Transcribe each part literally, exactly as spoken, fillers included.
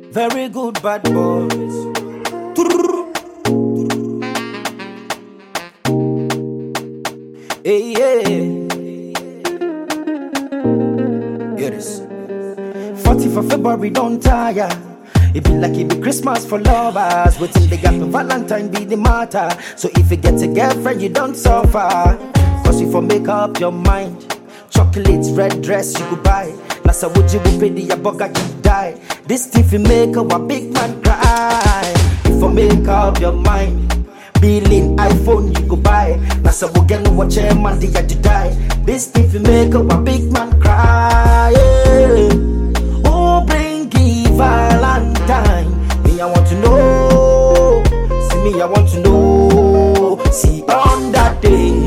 Very good bad boys. Hey, yeah. Hear this. fourteenth of February, don't tire. It be like it be Christmas for lovers. Waiting they got the Valentine be the matter. So if you get a girlfriend, you don't suffer. Cause if you make up your mind, chocolates, red dress you could buy. Nasa would you pay the burger you die. This thing you make a big man cry. If you make up your mind, billing iPhone you could buy. Nasa would get no watch a man the you die. This thing you make a big man cry. Yeah. Who bring you Valentine? Me I want to know. See me I want to know. See on that day,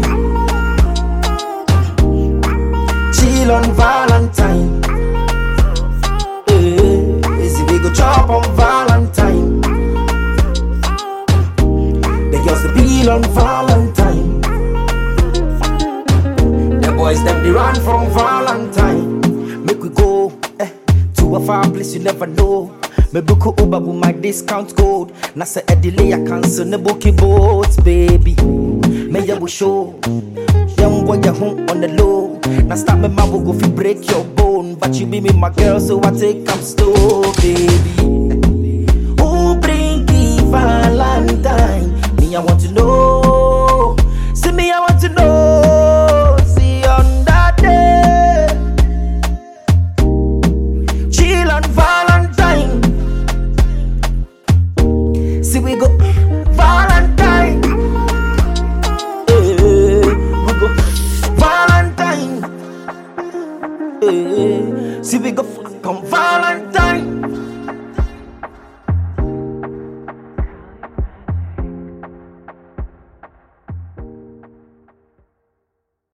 chill on Valentine. Hey, see we go chop on Valentine. The girls the bill on Valentine. The boys them they run from Valentine. Make we go eh, to a far place you never know. Me book Uber with my discount code. Nasa a delay I cancel the booking boats, baby. Me ya will show. Young boy you home on the low. Now stop me man will go fi break your bone. But you be me my girl so I take up slow, baby. Who bring you Valentine? Me I want to know. See me I want to know. See on that day, chill on Valentine. See we go Valentine. Hey, we go Valentine. Hey, see we go fuck on Valentine.